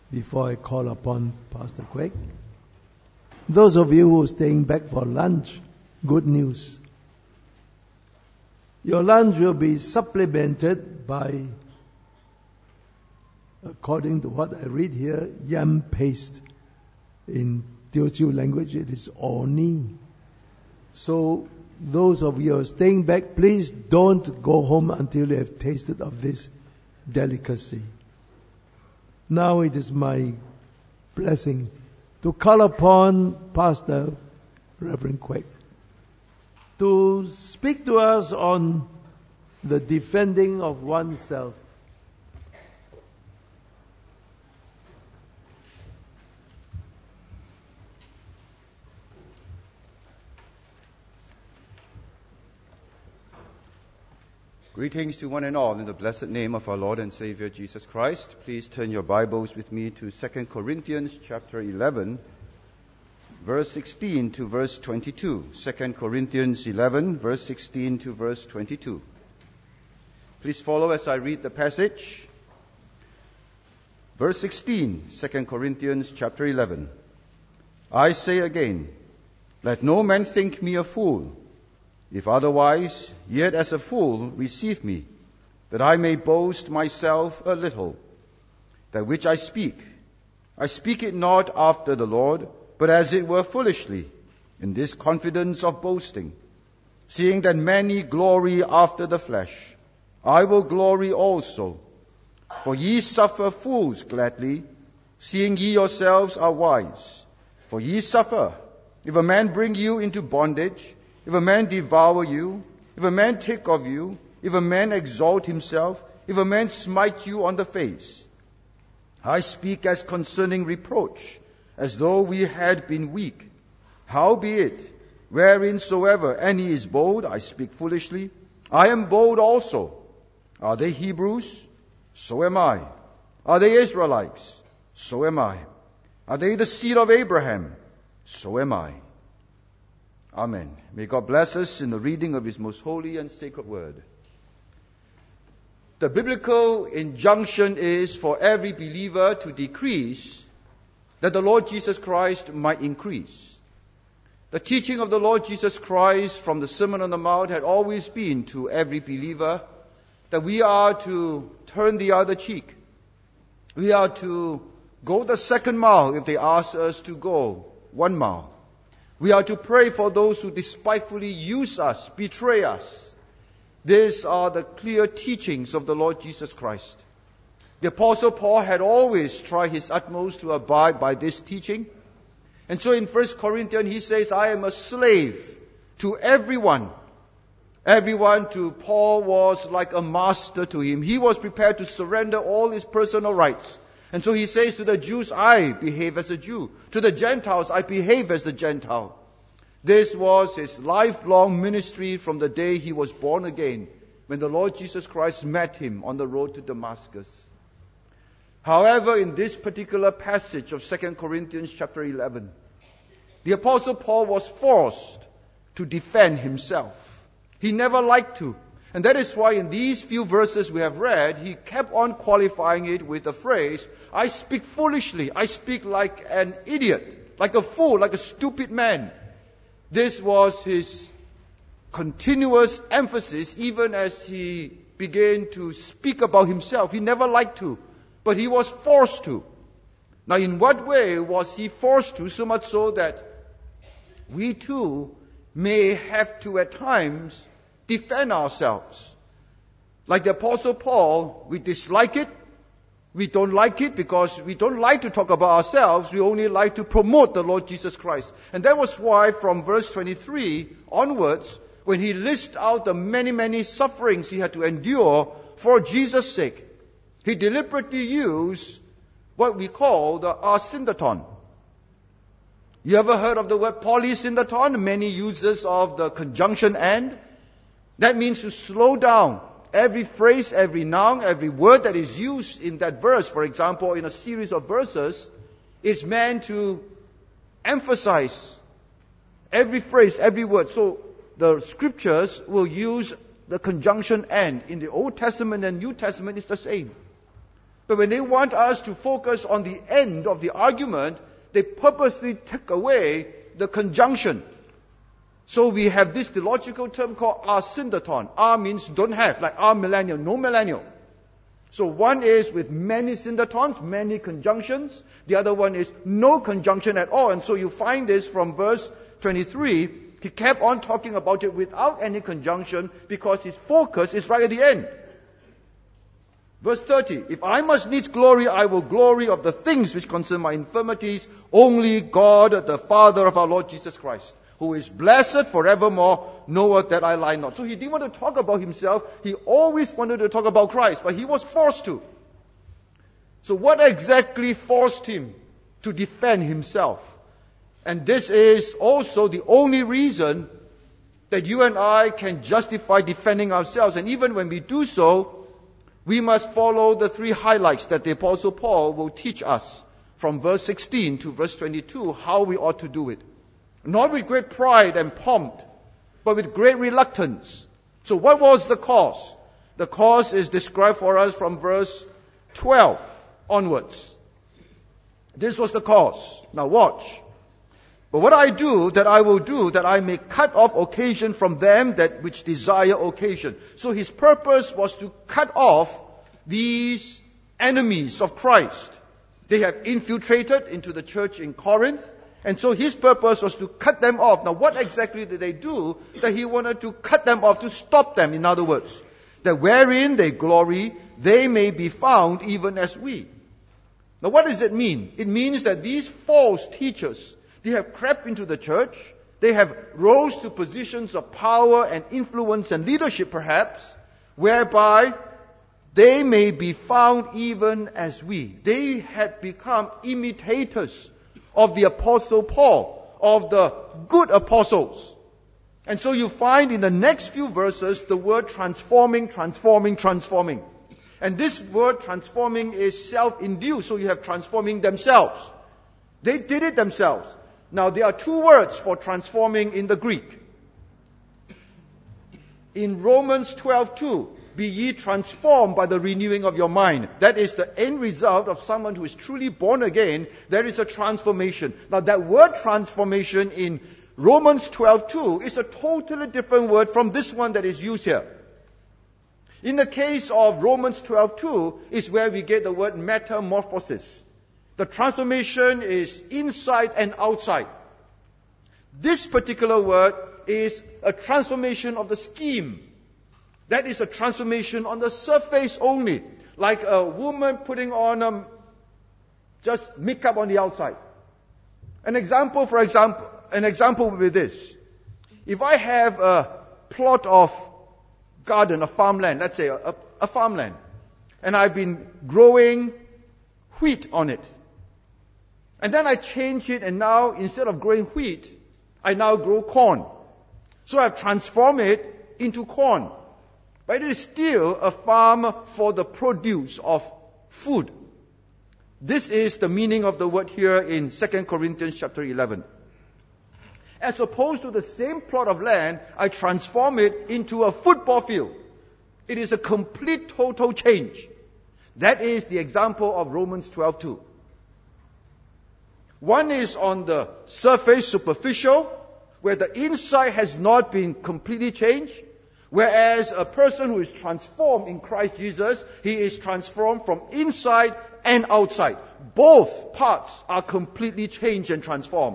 before I call upon Pastor Craig. Those of you who are staying back for lunch, good news. Your lunch will be supplemented by, according to what I read here, yam paste. In Teochew language, it is orni. So, those of you who are staying back, please don't go home until you have tasted of this delicacy. Now it is my blessing to call upon Pastor Reverend Quek to speak to us on the defending of oneself. Greetings to one and all in the blessed name of our Lord and Savior Jesus Christ. Please turn your Bibles with me to 2 Corinthians chapter 11, verse 16 to verse 22. 2 Corinthians 11, verse 16 to verse 22. Please follow as I read the passage. Verse 16, 2 Corinthians chapter 11. I say again, let no man think me a fool. If otherwise, yet as a fool receive me, that I may boast myself a little. That which I speak it not after the Lord, but as it were foolishly, in this confidence of boasting. Seeing that many glory after the flesh, I will glory also. For ye suffer fools gladly, seeing ye yourselves are wise. For ye suffer, if a man bring you into bondage, if a man devour you, if a man take of you, if a man exalt himself, if a man smite you on the face. I speak as concerning reproach, as though we had been weak. Howbeit, whereinsoever any is bold, I speak foolishly. I am bold also. Are they Hebrews? So am I. Are they Israelites? So am I. Are they the seed of Abraham? So am I. Amen. May God bless us in the reading of His most holy and sacred word. The biblical injunction is for every believer to decrease, that the Lord Jesus Christ might increase. The teaching of the Lord Jesus Christ from the Sermon on the Mount had always been to every believer that we are to turn the other cheek. We are to go the second mile if they ask us to go 1 mile. We are to pray for those who despitefully use us, betray us. These are the clear teachings of the Lord Jesus Christ. The Apostle Paul had always tried his utmost to abide by this teaching. And so in 1 Corinthians he says, I am a slave to everyone. Everyone to Paul was like a master to him. He was prepared to surrender all his personal rights. And so he says to the Jews, I behave as a Jew. To the Gentiles, I behave as the Gentile. This was his lifelong ministry from the day he was born again, when the Lord Jesus Christ met him on the road to Damascus. However, in this particular passage of 2 Corinthians chapter 11, the Apostle Paul was forced to defend himself. He never liked to. And that is why in these few verses we have read, he kept on qualifying it with the phrase, I speak foolishly. I speak like an idiot, like a fool, like a stupid man. This was his continuous emphasis even as he began to speak about himself. He never liked to, but he was forced to. Now in what way was he forced to, so much so that we too may have to at times defend ourselves. Like the Apostle Paul, we dislike it. We don't like it because we don't like to talk about ourselves. We only like to promote the Lord Jesus Christ. And that was why from verse 23 onwards, when he lists out the many, many sufferings he had to endure for Jesus' sake, he deliberately used what we call the asyndeton. You ever heard of the word polysyndeton? Many users of the conjunction and. That means to slow down. Every phrase, every noun, every word that is used in that verse, for example, in a series of verses, is meant to emphasize every phrase, every word. So the scriptures will use the conjunction and. In the Old Testament and New Testament, it's the same. But when they want us to focus on the end of the argument, they purposely take away the conjunction. So we have this theological term called asyndeton. A means don't have, like amillennial, no millennial. So one is with many syndetons, many conjunctions. The other one is no conjunction at all. And so you find this from verse 23. He kept on talking about it without any conjunction because his focus is right at the end. Verse 30, if I must needs glory, I will glory of the things which concern my infirmities. Only God, the Father of our Lord Jesus Christ, who is blessed forevermore, knoweth that I lie not. So he didn't want to talk about himself. He always wanted to talk about Christ, but he was forced to. So what exactly forced him to defend himself? And this is also the only reason that you and I can justify defending ourselves. And even when we do so, we must follow the three highlights that the Apostle Paul will teach us from verse 16 to verse 22, how we ought to do it. Not with great pride and pomp, but with great reluctance. So what was the cause? The cause is described for us from verse 12 onwards. This was the cause. Now watch. But what I do, that I will do, that I may cut off occasion from them that which desire occasion. So his purpose was to cut off these enemies of Christ. They have infiltrated into the church in Corinth. And so his purpose was to cut them off. Now what exactly did they do? That he wanted to cut them off, to stop them, in other words. That wherein they glory, they may be found even as we. Now what does it mean? It means that these false teachers, they have crept into the church. They have rose to positions of power and influence and leadership perhaps, whereby they may be found even as we. They had become imitators of the Apostle Paul, of the good apostles. And so you find in the next few verses the word transforming, transforming, transforming. And this word transforming is self-induced, so you have transforming themselves. They did it themselves. Now there are two words for transforming in the Greek. In Romans 12:2, be ye transformed by the renewing of your mind. That is the end result of someone who is truly born again. There is a transformation. Now that word transformation in Romans 12:2 is a totally different word from this one that is used here. In the case of Romans 12:2 is where we get the word metamorphosis. The transformation is inside and outside. This particular word is a transformation of the scheme. That is a transformation on the surface only. Like a woman putting on just makeup on the outside. An example would be this. If I have a plot of garden, a farmland, let's say a farmland, and I've been growing wheat on it. And then I change it, and now instead of growing wheat, I now grow corn. So I've transformed it into corn. But it is still a farm for the produce of food. This is the meaning of the word here in 2 Corinthians chapter 11. As opposed to the same plot of land, I transform it into a football field. It is a complete total change. That is the example of Romans 12:2. One is on the surface, superficial, where the inside has not been completely changed. Whereas a person who is transformed in Christ Jesus, he is transformed from inside and outside. Both parts are completely changed and transformed.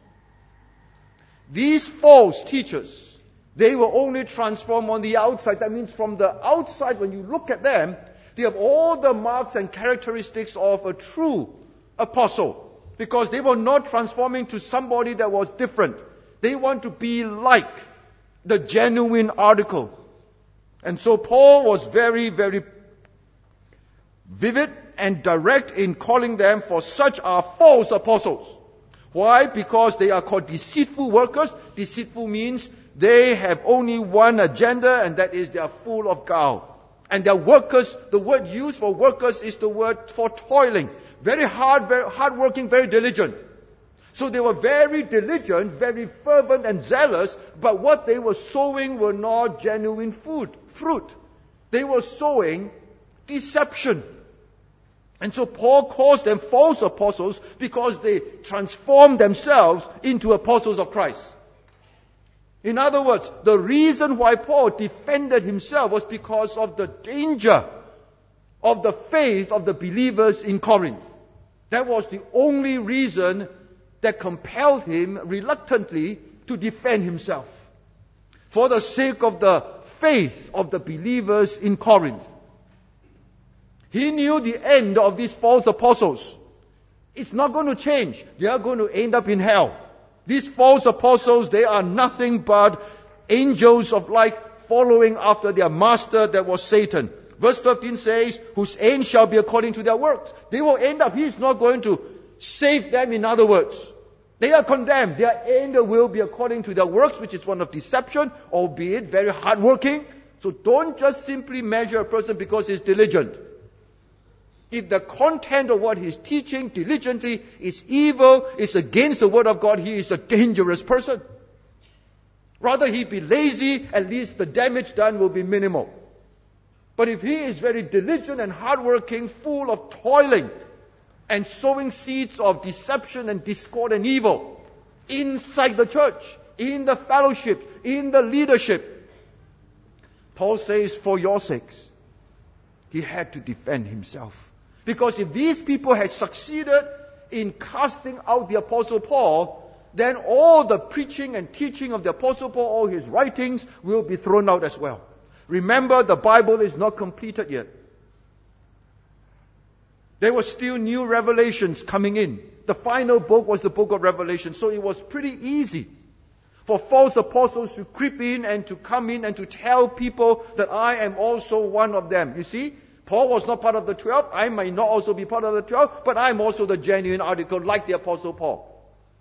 These false teachers, they were only transformed on the outside. That means from the outside, when you look at them, they have all the marks and characteristics of a true apostle. Because they were not transforming to somebody that was different. They want to be like the genuine article. And so Paul was very, very vivid and direct in calling them, for such are false apostles. Why? Because they are called deceitful workers. Deceitful means they have only one agenda, and that is they are full of guile. And their workers, the word used for workers is the word for toiling. Very hard-working, very diligent. So they were very diligent, very fervent and zealous, but what they were sowing were not genuine fruit. They were sowing deception. And so Paul calls them false apostles because they transform themselves into apostles of Christ. In other words, the reason why Paul defended himself was because of the danger of the faith of the believers in Corinth. That was the only reason that compelled him reluctantly to defend himself. For the sake of the faith of the believers in Corinth. He knew the end of these false apostles. It's not going to change. They are going to end up in hell. These false apostles, they are nothing but angels of light following after their master, that was Satan. Verse 15 says, whose end shall be according to their works. They will end up, he is not going to save them, in other words. They are condemned. Their end will be according to their works, which is one of deception, albeit very hardworking. So don't just simply measure a person because he's diligent. If the content of what he's teaching diligently is evil, is against the word of God, he is a dangerous person. Rather he be lazy, at least the damage done will be minimal. But if he is very diligent and hardworking, full of toiling, and sowing seeds of deception and discord and evil inside the church, in the fellowship, in the leadership, Paul says, for your sakes, he had to defend himself. Because if these people had succeeded in casting out the Apostle Paul, then all the preaching and teaching of the Apostle Paul, all his writings, will be thrown out as well. Remember, the Bible is not completed yet. There were still new revelations coming in. The final book was the book of Revelation, so it was pretty easy for false apostles to creep in and to come in and to tell people that I am also one of them. You see, Paul was not part of the 12. I might not also be part of the 12, but I'm also the genuine article, like the Apostle Paul.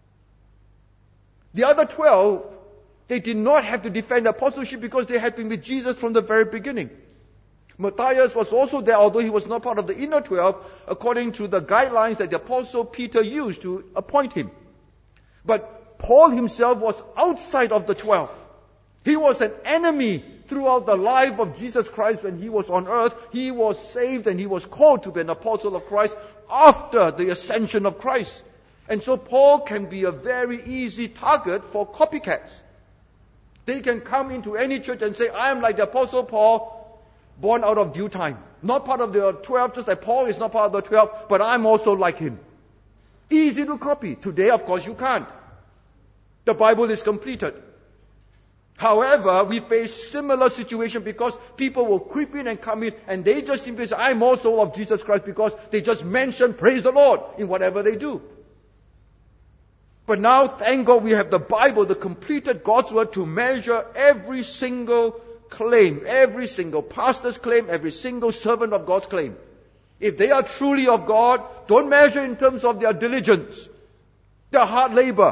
The other 12, they did not have to defend apostleship because they had been with Jesus from the very beginning. Matthias was also there, although he was not part of the inner 12, according to the guidelines that the Apostle Peter used to appoint him. But Paul himself was outside of the 12. He was an enemy throughout the life of Jesus Christ when he was on earth. He was saved and he was called to be an apostle of Christ after the ascension of Christ. And so Paul can be a very easy target for copycats. They can come into any church and say, I am like the Apostle Paul, born out of due time. Not part of the 12, just like Paul is not part of the 12, but I'm also like him. Easy to copy. Today, of course, you can't. The Bible is completed. However, we face similar situation because people will creep in and come in and they just simply say, I'm also of Jesus Christ, because they just mention praise the Lord in whatever they do. But now, thank God, we have the Bible, the completed God's Word, to measure every single claim, every single pastor's claim, every single servant of God's claim. If they are truly of God, don't measure in terms of their diligence, their hard labor.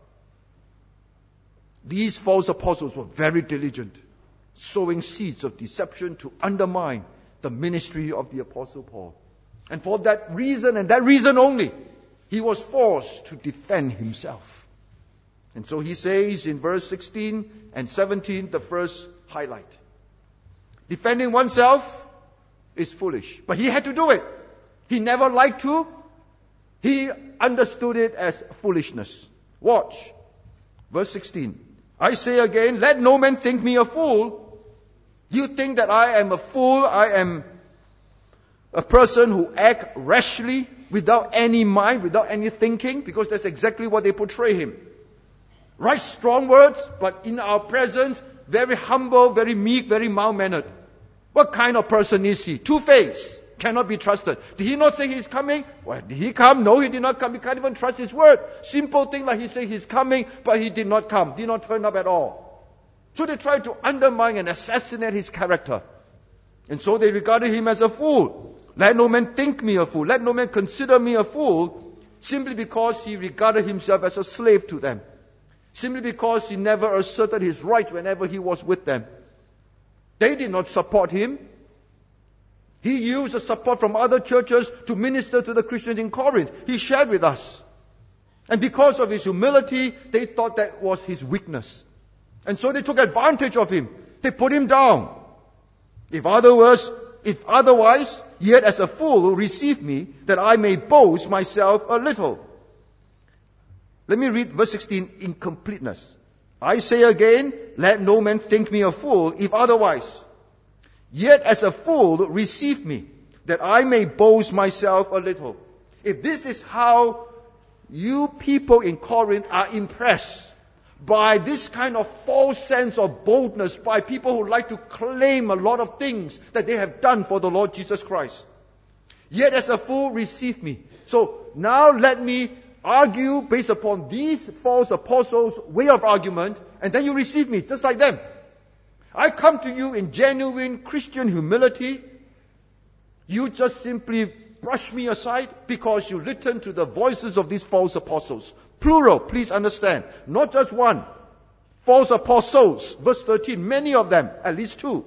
These false apostles were very diligent, sowing seeds of deception to undermine the ministry of the Apostle Paul. And for that reason, and that reason only, he was forced to defend himself. And so he says in verse 16 and 17, the first highlight. Defending oneself is foolish. But he had to do it. He never liked to. He understood it as foolishness. Watch. Verse 16. I say again, let no man think me a fool. You think that I am a fool? I am a person who acts rashly, without any mind, without any thinking, because that's exactly what they portray him. Right, strong words, but in our presence, very humble, very meek, very mild-mannered. What kind of person is he? Two-faced, cannot be trusted. Did he not say he's coming? Well, did he come? No, he did not come. You can't even trust his word. Simple thing like he said he's coming, but he did not come, did not turn up at all. So they tried to undermine and assassinate his character. And so they regarded him as a fool. Let no man think me a fool. Let no man consider me a fool, simply because he regarded himself as a slave to them. Simply because he never asserted his right whenever he was with them. They did not support him. He used the support from other churches to minister to the Christians in Corinth. He shared with us. And because of his humility, they thought that was his weakness. And so they took advantage of him. They put him down. In other words, if otherwise, yet as a fool receive me, that I may boast myself a little. Let me read verse 16 in completeness. I say again, let no man think me a fool, if otherwise. Yet as a fool receive me, that I may boast myself a little. If this is how you people in Corinth are impressed by this kind of false sense of boldness by people who like to claim a lot of things that they have done for the Lord Jesus Christ. Yet as a fool receive me. So now let me argue based upon these false apostles' way of argument, and then you receive me just like them. I come to you in genuine Christian humility. You just simply brush me aside because you listen to the voices of these false apostles. Plural, please understand. Not just one. False apostles, verse 13, many of them, at least two.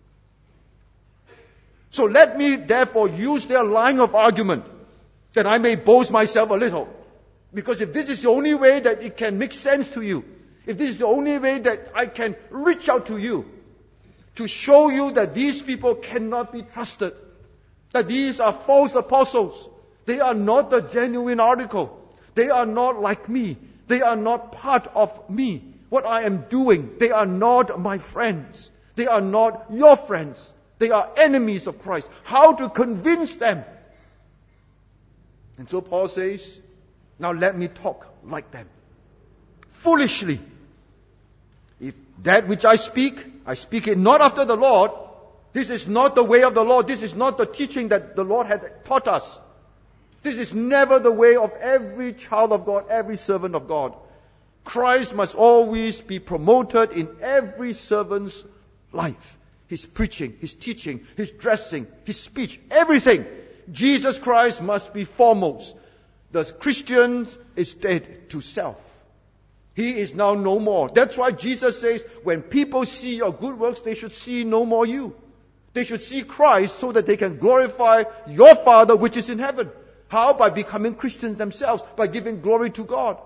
So let me therefore use their line of argument that I may boast myself a little. Because if this is the only way that it can make sense to you, if this is the only way that I can reach out to you, to show you that these people cannot be trusted, that these are false apostles, they are not the genuine article, they are not like me, they are not part of me, what I am doing, they are not my friends, they are not your friends, they are enemies of Christ. How to convince them? And so Paul says, now let me talk like them. Foolishly. If that which I speak it not after the Lord. This is not the way of the Lord. This is not the teaching that the Lord had taught us. This is never the way of every child of God, every servant of God. Christ must always be promoted in every servant's life. His preaching, his teaching, his dressing, his speech, everything. Jesus Christ must be foremost. The Christian is dead to self. He is now no more. That's why Jesus says, when people see your good works, they should see no more you. They should see Christ so that they can glorify your Father which is in heaven. How? By becoming Christians themselves, by giving glory to God.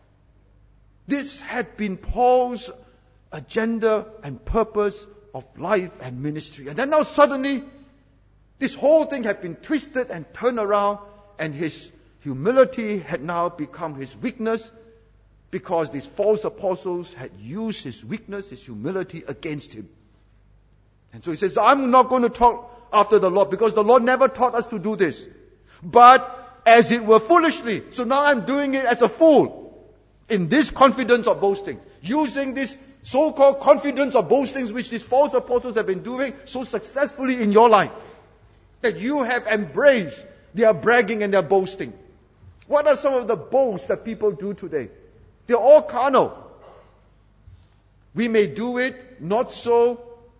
This had been Paul's agenda and purpose of life and ministry. And then now suddenly, this whole thing had been twisted and turned around, and his humility had now become his weakness, because these false apostles had used his weakness, his humility against him. And so he says, I'm not going to talk after the Lord, because the Lord never taught us to do this. But as it were foolishly. So now I'm doing it as a fool, in this confidence of boasting. Using this so-called confidence of boastings which these false apostles have been doing so successfully in your life, that you have embraced their bragging and their boasting. What are some of the boasts that people do today? They're all carnal. We may do it not so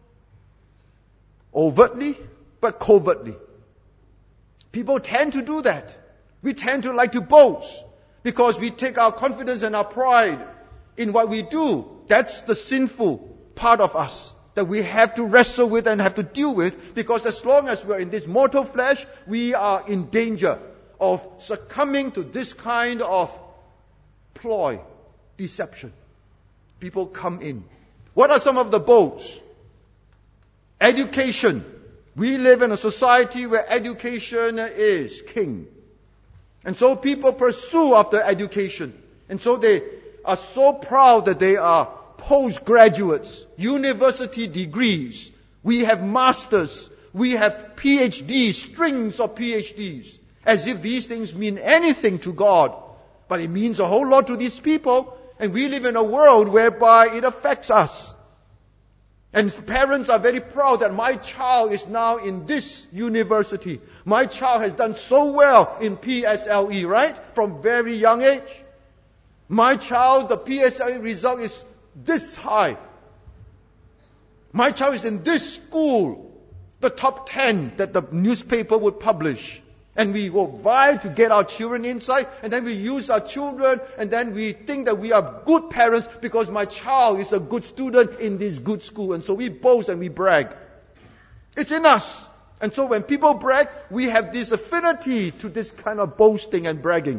overtly, but covertly. People tend to do that. We tend to like to boast because we take our confidence and our pride in what we do. That's the sinful part of us that we have to wrestle with and have to deal with, because as long as we're in this mortal flesh, we are in danger of succumbing to this kind of ploy, deception. People come in. What are some of the boasts? Education. We live in a society where education is king. And so people pursue after education. And so they are so proud that they are postgraduates, university degrees. We have masters. We have PhDs, strings of PhDs. As if these things mean anything to God. But it means a whole lot to these people. And we live in a world whereby it affects us. And parents are very proud that my child is now in this university. My child has done so well in PSLE, right? From very young age. My child, the PSLE result is this high. My child is in this school, the top 10 that the newspaper would publish. And we will vie to get our children inside, and then we use our children, and then we think that we are good parents because my child is a good student in this good school. And so we boast and we brag. It's in us. And so when people brag, we have this affinity to this kind of boasting and bragging.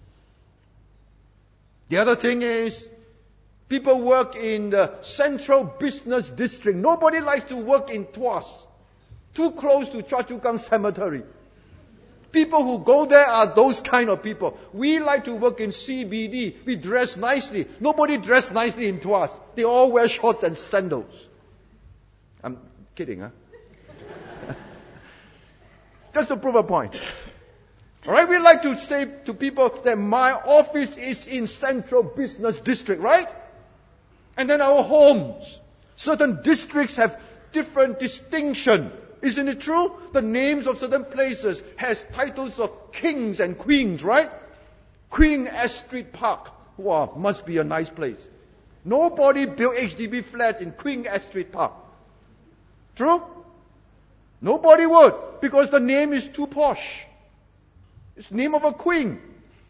The other thing is, people work in the central business district. Nobody likes to work in Tuas. Too close to Choa Chu Kang Cemetery. People who go there are those kind of people. We like to work in CBD. We dress nicely. Nobody dress nicely in Tuas. They all wear shorts and sandals. I'm kidding, huh? Just to prove a point. Alright, we like to say to people that my office is in Central Business District, right? And then our homes. Certain districts have different distinction. Isn't it true? The names of certain places has titles of kings and queens, right? Queen Astrid Park. Wow, must be a nice place. Nobody built HDB flats in Queen Astrid Park. True? Nobody would, because the name is too posh. It's the name of a queen.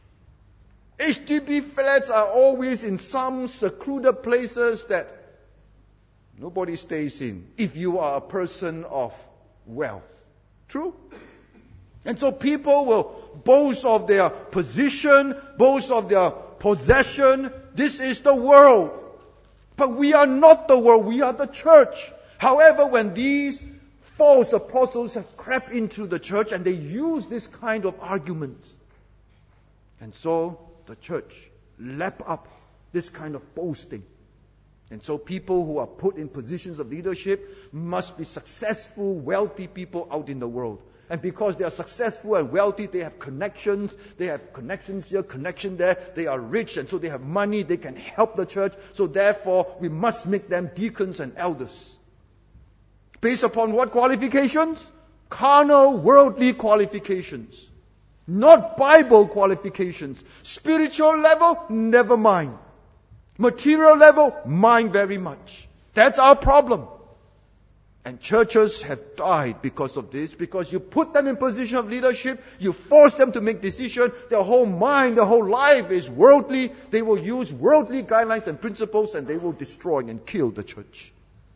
HDB flats are always in some secluded places that nobody stays in if you are a person of wealth. True? And so people will boast of their position, boast of their possession. This is the world. But we are not the world, we are the church. However, when these false apostles have crept into the church and they use this kind of arguments, and so the church lap up this kind of boasting. And so people who are put in positions of leadership must be successful, wealthy people out in the world. And because they are successful and wealthy, they have connections. They have connections here, connection there. They are rich, and so they have money. They can help the church. So therefore, we must make them deacons and elders. Based upon what qualifications? Carnal, worldly qualifications. Not Bible qualifications. Spiritual level, never mind. Material level, mind very much. That's our problem. And churches have died because of this, because you put them in position of leadership, you force them to make decisions, their whole mind, their whole life is worldly. They will use worldly guidelines and principles, and they will destroy and kill the church.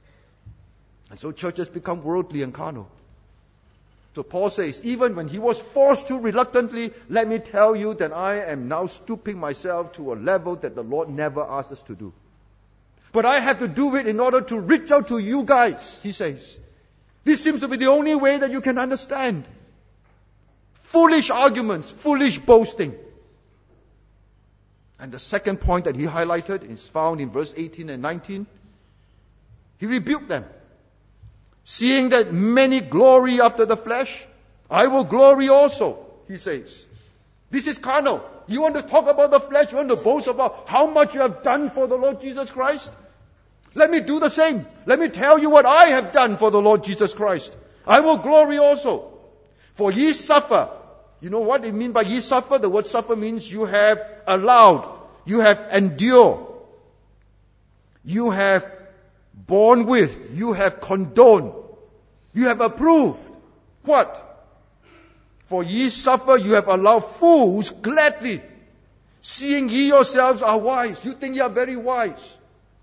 And so churches become worldly and carnal. So Paul says, even when he was forced to reluctantly, let me tell you that I am now stooping myself to a level that the Lord never asked us to do. But I have to do it in order to reach out to you guys, he says. This seems to be the only way that you can understand. Foolish arguments, foolish boasting. And the second point that he highlighted is found in verse 18 and 19. He rebuked them. Seeing that many glory after the flesh, I will glory also, he says. This is carnal. You want to talk about the flesh? You want to boast about how much you have done for the Lord Jesus Christ? Let me do the same. Let me tell you what I have done for the Lord Jesus Christ. I will glory also. For ye suffer. You know what it means by ye suffer? The word suffer means you have allowed. You have endured. You have borne with. You have condoned. You have approved. What? For ye suffer, you have allowed fools gladly, seeing ye yourselves are wise. You think you are very wise.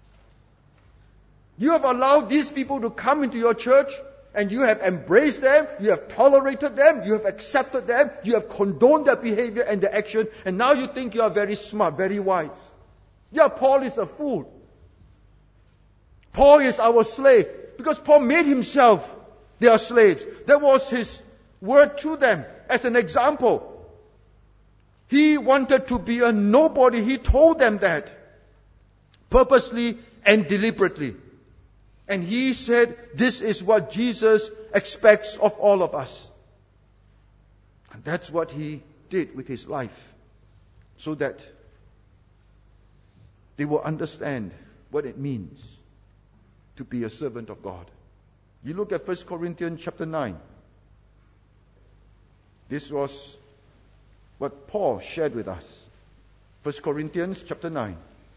You have allowed these people to come into your church, and you have embraced them, you have tolerated them, you have accepted them, you have condoned their behavior and their action, and now you think you are very smart, very wise. Yeah, Paul is a fool. Paul is our slave, because Paul made himself their slaves. That was his word to them as an example. He wanted to be a nobody. He told them that purposely and deliberately. And he said, this is what Jesus expects of all of us. And that's what he did with his life, so that they will understand what it means to be a servant of God. You look at 1 Corinthians chapter 9. This was what Paul shared with us. 1 Corinthians chapter 9.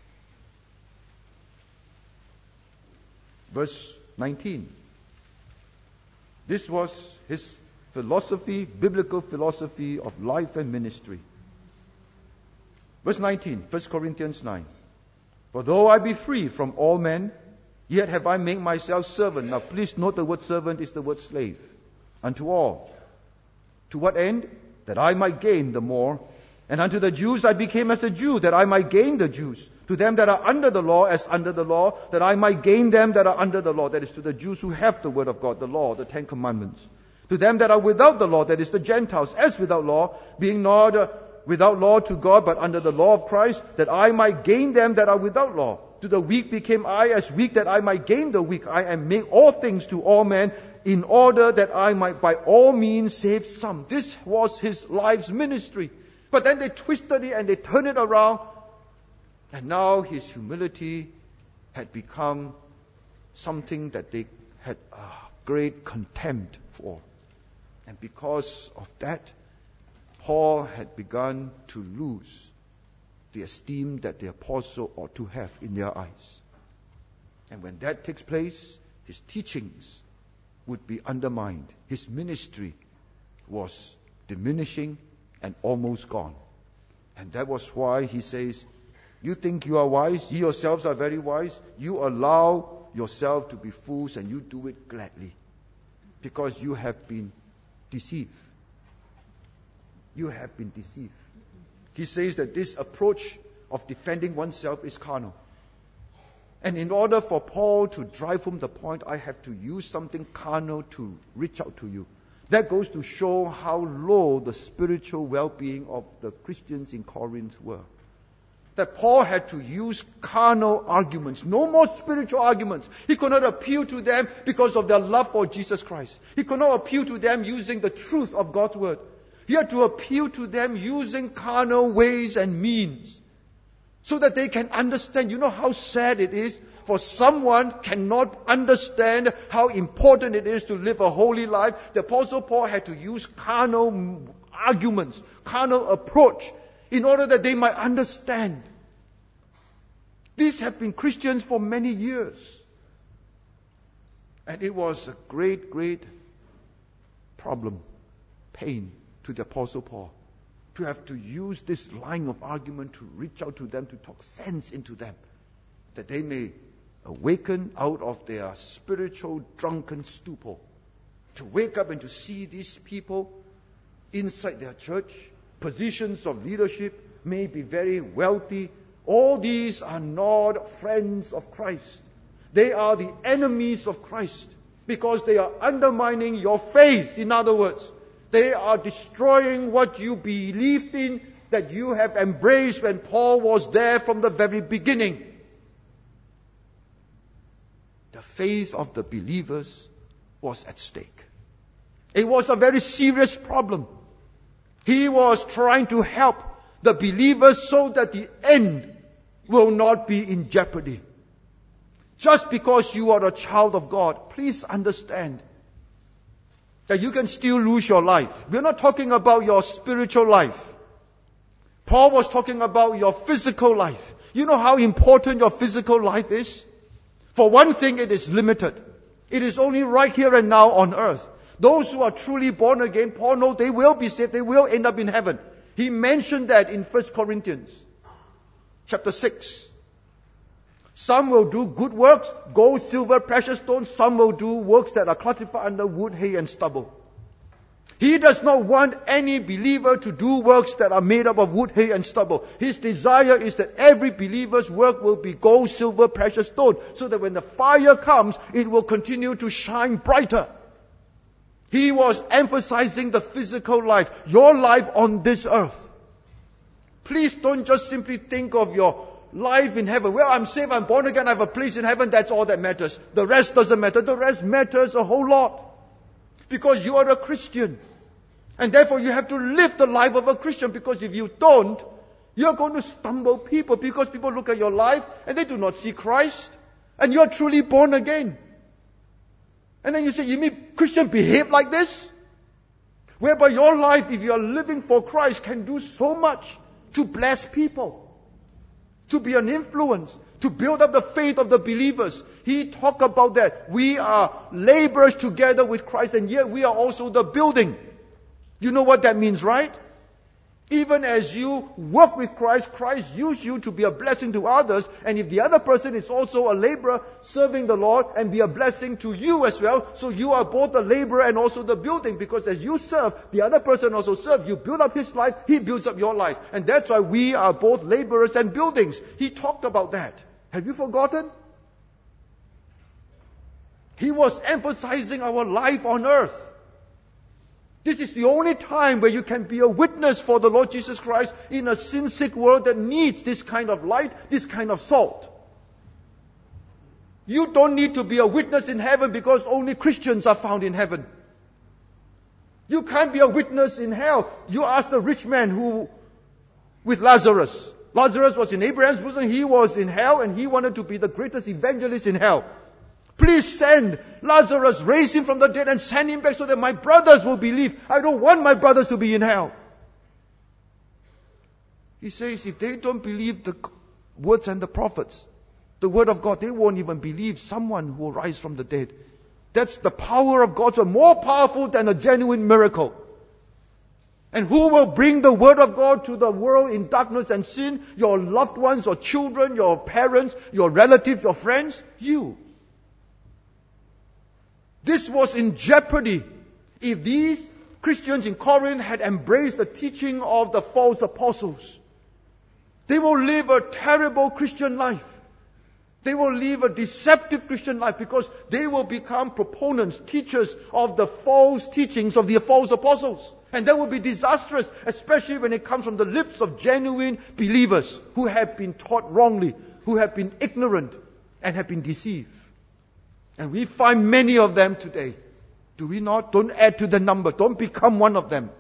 Verse 19. This was his philosophy, biblical philosophy of life and ministry. Verse 19, 1 Corinthians 9. For though I be free from all men, yet have I made myself servant. Now please note the word servant is the word slave. Unto all. To what end? That I might gain the more. And unto the Jews I became as a Jew, that I might gain the Jews. To them that are under the law, as under the law, that I might gain them that are under the law. That is, to the Jews who have the word of God, the law, the 10 Commandments. To them that are without the law, that is, the Gentiles, as without law, being not without law to God, but under the law of Christ, that I might gain them that are without law. To the weak became I as weak, that I might gain the weak. I am make all things to all men, in order that I might by all means save some. This was his life's ministry. But then they twisted it and they turned it around. And now his humility had become something that they had great contempt for. And because of that, Paul had begun to lose the esteem that the apostle ought to have in their eyes. And when that takes place, his teachings would be undermined. His ministry was diminishing and almost gone. And that was why he says, you think you are wise, you yourselves are very wise, you allow yourself to be fools and you do it gladly. Because you have been deceived. You have been deceived. He says that this approach of defending oneself is carnal. And in order for Paul to drive home the point, I have to use something carnal to reach out to you. That goes to show how low the spiritual well-being of the Christians in Corinth were. That Paul had to use carnal arguments, no more spiritual arguments. He could not appeal to them because of their love for Jesus Christ. He could not appeal to them using the truth of God's word. He had to appeal to them using carnal ways and means so that they can understand. You know how sad it is for someone cannot understand how important it is to live a holy life. The Apostle Paul had to use carnal arguments, carnal approach, in order that they might understand. These have been Christians for many years. And it was a great, great problem, pain to the Apostle Paul to have to use this line of argument to reach out to them, to talk sense into them, that they may awaken out of their spiritual drunken stupor, to wake up and to see these people inside their church, positions of leadership, may be very wealthy. All these are not friends of Christ. They are the enemies of Christ because they are undermining your faith. In other words, they are destroying what you believed in, that you have embraced when Paul was there from the very beginning. The faith of the believers was at stake. It was a very serious problem. He was trying to help the believers so that the end will not be in jeopardy. Just because you are a child of God, please understand that you can still lose your life. We're not talking about your spiritual life. Paul was talking about your physical life. You know how important your physical life is? For one thing, it is limited. It is only right here and now on earth. Those who are truly born again, Paul knows they will be saved. They will end up in heaven. He mentioned that in 1 Corinthians chapter 6. Some will do good works, gold, silver, precious stones. Some will do works that are classified under wood, hay, and stubble. He does not want any believer to do works that are made up of wood, hay, and stubble. His desire is that every believer's work will be gold, silver, precious stone, so that when the fire comes, it will continue to shine brighter. He was emphasizing the physical life, your life on this earth. Please don't just simply think of your life in heaven. Well, I'm saved, I'm born again, I have a place in heaven, that's all that matters. The rest doesn't matter. The rest matters a whole lot. Because you are a Christian. And therefore you have to live the life of a Christian, because if you don't, you're going to stumble people, because people look at your life and they do not see Christ. And you're truly born again. And then you say, you mean Christians behave like this? Whereby your life, if you are living for Christ, can do so much to bless people, to be an influence, to build up the faith of the believers. He talked about that. We are laborers together with Christ, and yet we are also the building. You know what that means, right? Even as you work with Christ, Christ used you to be a blessing to others. And if the other person is also a laborer serving the Lord and be a blessing to you as well, so you are both the laborer and also the building. Because as you serve, the other person also serves. You build up his life, he builds up your life. And that's why we are both laborers and buildings. He talked about that. Have you forgotten? He was emphasizing our life on earth. This is the only time where you can be a witness for the Lord Jesus Christ in a sin-sick world that needs this kind of light, this kind of salt. You don't need to be a witness in heaven because only Christians are found in heaven. You can't be a witness in hell. You ask the rich man with Lazarus. Lazarus was in Abraham's bosom, he was in hell, and he wanted to be the greatest evangelist in hell. Please send Lazarus, raise him from the dead and send him back so that my brothers will believe. I don't want my brothers to be in hell. He says if they don't believe the words and the prophets, the word of God, they won't even believe someone who will rise from the dead. That's the power of God, so more powerful than a genuine miracle. And who will bring the word of God to the world in darkness and sin? Your loved ones, your children, your parents, your relatives, your friends? You. This was in jeopardy if these Christians in Corinth had embraced the teaching of the false apostles. They will live a terrible Christian life. They will live a deceptive Christian life because they will become proponents, teachers of the false teachings of the false apostles. And that will be disastrous, especially when it comes from the lips of genuine believers who have been taught wrongly, who have been ignorant and have been deceived. And we find many of them today. Do we not? Don't add to the number. Don't become one of them.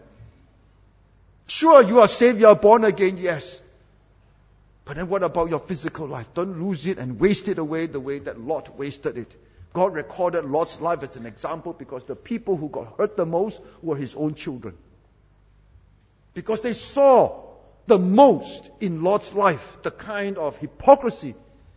Sure, you are saved, you are born again, yes. But then what about your physical life? Don't lose it and waste it away the way that Lot wasted it. God recorded Lot's life as an example because the people who got hurt the most were his own children. Because they saw the most in Lot's life, the kind of hypocrisy,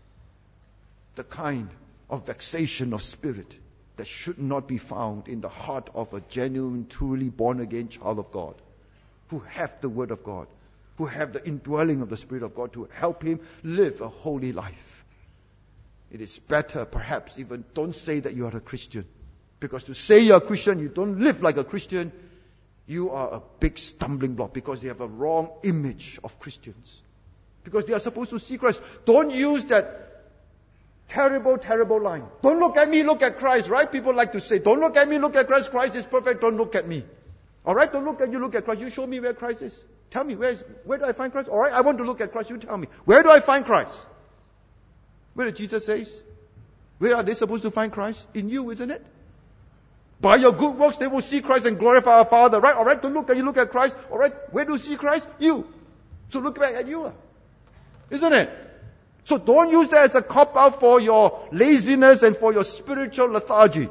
the kind of vexation of spirit that should not be found in the heart of a genuine, truly born-again child of God, who have the Word of God, who have the indwelling of the Spirit of God to help him live a holy life. It is better, perhaps, even don't say that you are a Christian. Because to say you're a Christian, you don't live like a Christian, you are a big stumbling block because they have a wrong image of Christians. Because they are supposed to see Christ. Don't use that terrible, terrible line. Don't look at me, look at Christ, right? People like to say, don't look at me, look at Christ. Christ is perfect, don't look at me. Alright, don't look at you, look at Christ. You show me where Christ is. Tell me, where do I find Christ? Alright, I want to look at Christ, you tell me. Where do I find Christ? Where did Jesus say? Where are they supposed to find Christ? In you, isn't it? By your good works, they will see Christ and glorify our Father, right? Alright, don't look at you, look at Christ. Alright, where do you see Christ? You. So look back at you. Isn't it? So don't use that as a cop-out for your laziness and for your spiritual lethargy.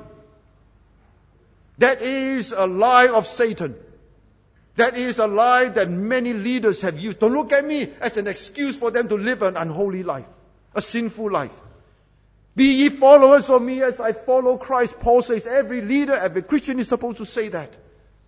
That is a lie of Satan. That is a lie that many leaders have used. Don't look at me as an excuse for them to live an unholy life, a sinful life. Be ye followers of me as I follow Christ. Paul says every leader, every Christian is supposed to say that.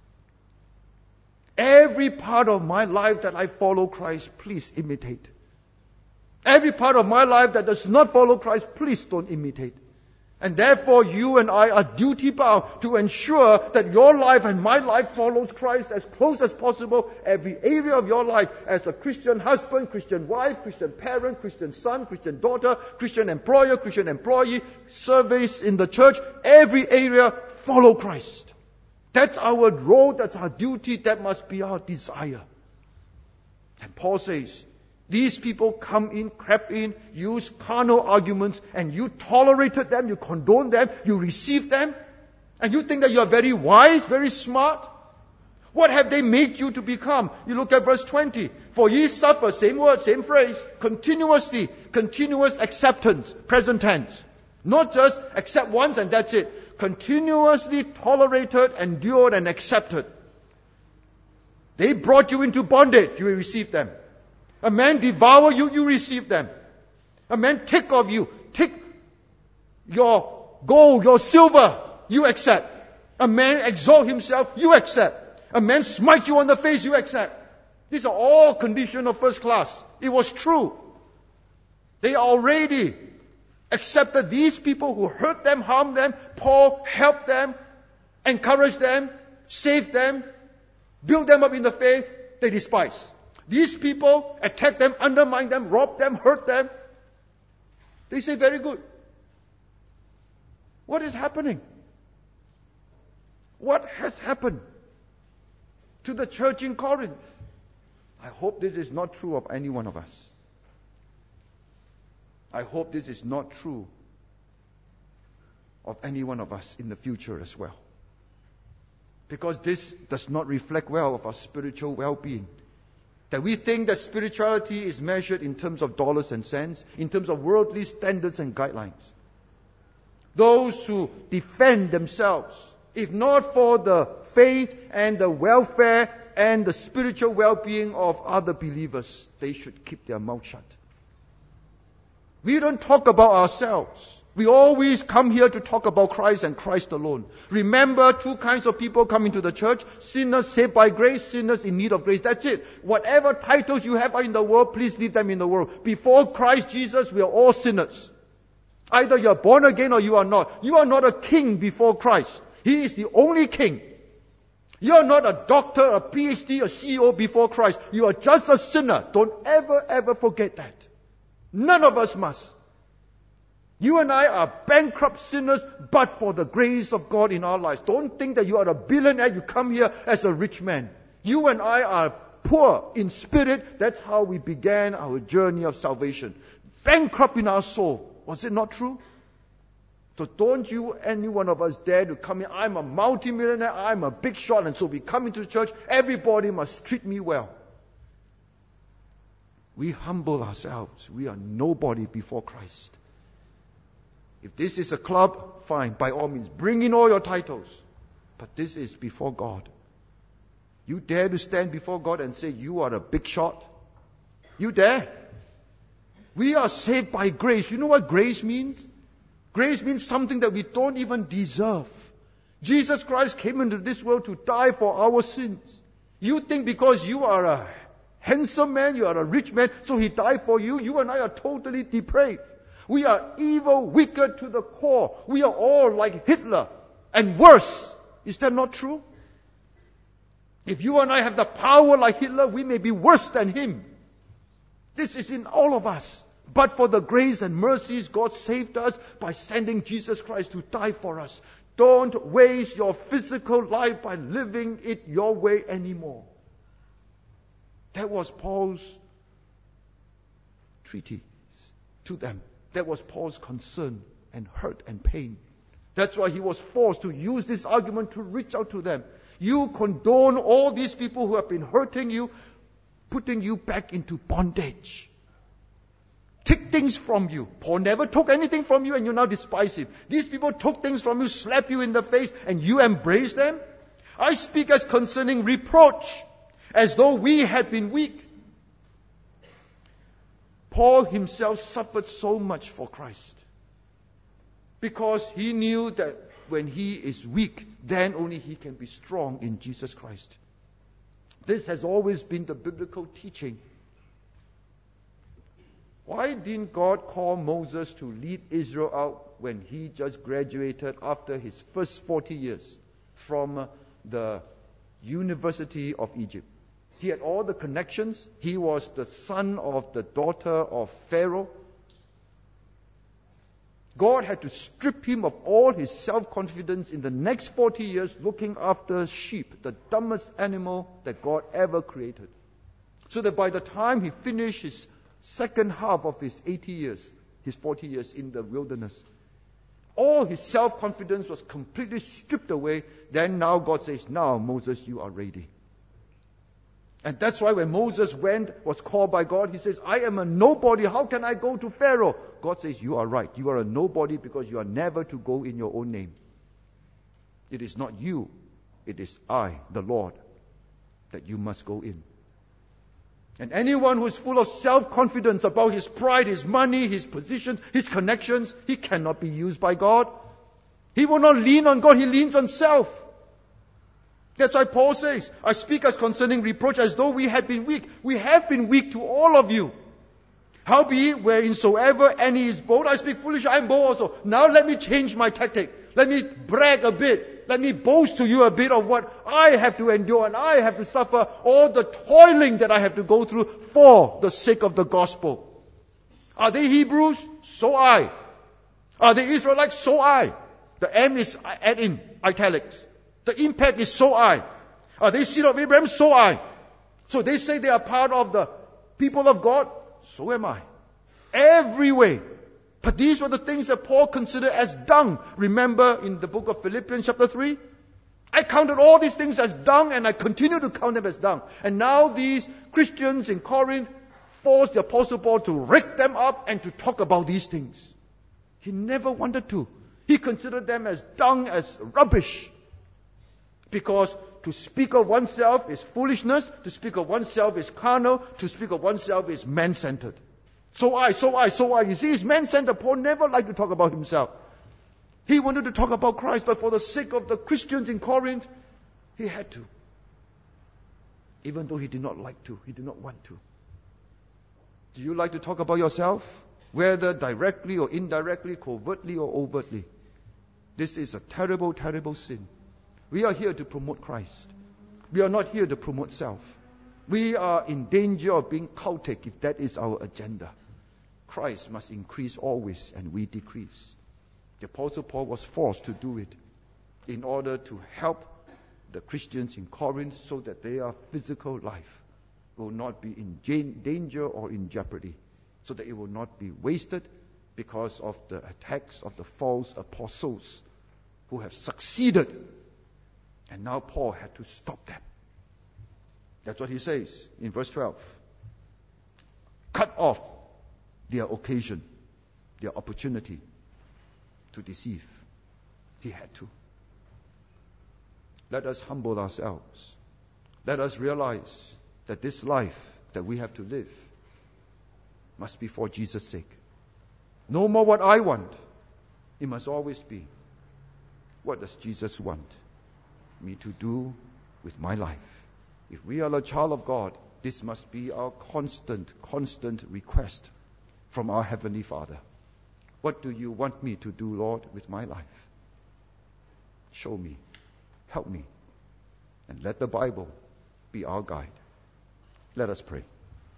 Every part of my life that I follow Christ, please imitate. Every part of my life that does not follow Christ, please don't imitate. And therefore you and I are duty bound to ensure that your life and my life follows Christ as close as possible. Every area of your life as a Christian husband, Christian wife, Christian parent, Christian son, Christian daughter, Christian employer, Christian employee, service in the church, every area follow Christ. That's our role, that's our duty, that must be our desire. And Paul says, these people come in, crept in, use carnal arguments, and you tolerated them, you condoned them, you received them, and you think that you are very wise, very smart. What have they made you to become? You look at verse 20. For ye suffer, same word, same phrase, continuously, continuous acceptance, present tense. Not just accept once and that's it. Continuously tolerated, endured, and accepted. They brought you into bondage, you received them. A man devour you, you receive them. A man take of you, take your gold, your silver, you accept. A man exalt himself, you accept. A man smite you on the face, you accept. These are all conditions of first class. It was true. They already accepted these people who hurt them, harmed them. Paul helped them, encouraged them, saved them, built them up in the faith. They despise. These people attack them, undermine them, rob them, hurt them. They say, very good. What is happening? What has happened to the church in Corinth? I hope this is not true of any one of us. I hope this is not true of any one of us in the future as well. Because this does not reflect well of our spiritual well-being. That we think that spirituality is measured in terms of dollars and cents, in terms of worldly standards and guidelines. Those who defend themselves, if not for the faith and the welfare and the spiritual well-being of other believers, they should keep their mouth shut. We don't talk about ourselves. We always come here to talk about Christ and Christ alone. Remember, two kinds of people come into the church. Sinners saved by grace, sinners in need of grace. That's it. Whatever titles you have in the world, please leave them in the world. Before Christ Jesus, we are all sinners. Either you are born again or you are not. You are not a king before Christ. He is the only king. You are not a doctor, a PhD, a CEO before Christ. You are just a sinner. Don't ever forget that. None of us must. You and I are bankrupt sinners, but for the grace of God in our lives. Don't think that you are a billionaire, you come here as a rich man. You and I are poor in spirit. That's how we began our journey of salvation. Bankrupt in our soul. Was it not true? So don't you, any one of us, dare to come here. I'm a multimillionaire, I'm a big shot, and so we come into the church, everybody must treat me well. We humble ourselves. We are nobody before Christ. If this is a club, fine, by all means, bring in all your titles. But this is before God. You dare to stand before God and say you are a big shot? You dare? We are saved by grace. You know what grace means? Grace means something that we don't even deserve. Jesus Christ came into this world to die for our sins. You think because you are a handsome man, you are a rich man, so He died for you? You and I are totally depraved. We are evil, wicked to the core. We are all like Hitler and worse. Is that not true? If you and I have the power like Hitler, we may be worse than him. This is in all of us. But for the grace and mercies, God saved us by sending Jesus Christ to die for us. Don't waste your physical life by living it your way anymore. That was Paul's treatise to them. That was Paul's concern and hurt and pain. That's why he was forced to use this argument to reach out to them. You condone all these people who have been hurting you, putting you back into bondage. Take things from you. Paul never took anything from you and you now despise him. These people took things from you, slapped you in the face, and you embrace them. I speak as concerning reproach, as though we had been weak. Paul himself suffered so much for Christ because he knew that when he is weak, then only he can be strong in Jesus Christ. This has always been the biblical teaching. Why didn't God call Moses to lead Israel out when he just graduated after his first 40 years from the University of Egypt? He had all the connections. He was the son of the daughter of Pharaoh. God had to strip him of all his self-confidence in the next 40 years looking after sheep, the dumbest animal that God ever created. So that by the time he finished his second half of his 80 years, his 40 years in the wilderness, all his self-confidence was completely stripped away. Then now God says, now Moses, you are ready. And that's why when Moses was called by God, he says, I am a nobody. How can I go to Pharaoh? God says, you are right. You are a nobody because you are never to go in your own name. It is not you. It is I, the Lord, that you must go in. And anyone who is full of self-confidence about his pride, his money, his positions, his connections, he cannot be used by God. He will not lean on God. He leans on self. That's why Paul says, I speak as concerning reproach as though we had been weak. We have been weak to all of you. Howbeit, whereinsoever any is bold, I speak foolish, I am bold also. Now let me change my tactic. Let me brag a bit. Let me boast to you a bit of what I have to endure and I have to suffer, all the toiling that I have to go through for the sake of the gospel. Are they Hebrews? So I. Are they Israelites? So I. The M is add in italics. The impact is so I. Are they seed of Abraham? So I. So they say they are part of the people of God. So am I. Every way. But these were the things that Paul considered as dung. Remember in the book of Philippians chapter 3? I counted all these things as dung and I continue to count them as dung. And now these Christians in Corinth forced the Apostle Paul to rake them up and to talk about these things. He never wanted to. He considered them as dung, as rubbish. Because to speak of oneself is foolishness, to speak of oneself is carnal, to speak of oneself is man-centered. So I. You see, he's man-centered. Paul never liked to talk about himself. He wanted to talk about Christ, but for the sake of the Christians in Corinth, he had to. Even though he did not like to, he did not want to. Do you like to talk about yourself? Whether directly or indirectly, covertly or overtly. This is a terrible, terrible sin. We are here to promote Christ. We are not here to promote self. We are in danger of being cultic if that is our agenda. Christ must increase always and we decrease. The Apostle Paul was forced to do it in order to help the Christians in Corinth so that their physical life will not be in danger or in jeopardy, so that it will not be wasted because of the attacks of the false apostles who have succeeded. And now Paul had to stop them. That's what he says in verse 12. Cut off their occasion, their opportunity to deceive. He had to. Let us humble ourselves. Let us realize that this life that we have to live must be for Jesus' sake. No more what I want. It must always be, what does Jesus want me to do with my life? If we are a child of God, this must be our constant request from our Heavenly Father. What do you want me to do, Lord, with my life? Show me. Help me. And let the Bible be our guide. Let us pray.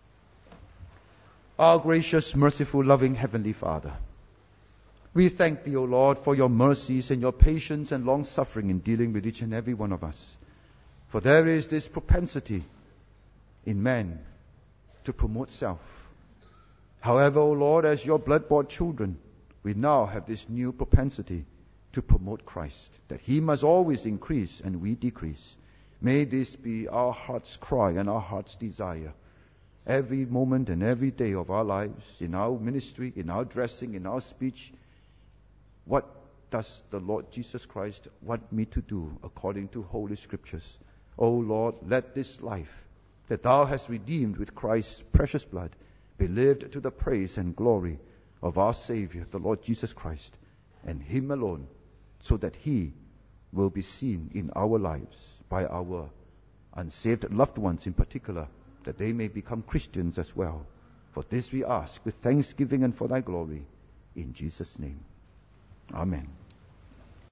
Our gracious, merciful, loving Heavenly Father, we thank Thee, O Lord, for Your mercies and Your patience and long-suffering in dealing with each and every one of us. For there is this propensity in man to promote self. However, O Lord, as Your blood-bought children, we now have this new propensity to promote Christ, that He must always increase and we decrease. May this be our heart's cry and our heart's desire. Every moment and every day of our lives, in our ministry, in our dressing, in our speech, what does the Lord Jesus Christ want me to do according to Holy Scriptures? O Lord, let this life that Thou hast redeemed with Christ's precious blood be lived to the praise and glory of our Savior, the Lord Jesus Christ, and Him alone, so that He will be seen in our lives by our unsaved loved ones in particular, that they may become Christians as well. For this we ask with thanksgiving and for Thy glory, in Jesus' name. Amen.